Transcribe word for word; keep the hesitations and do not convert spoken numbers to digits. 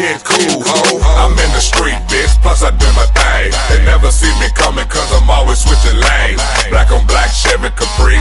head cool, ho. I'm in the street, bitch, plus I do my thing. They never see me coming cause I'm always switching lanes. Black on black Chevy Capri,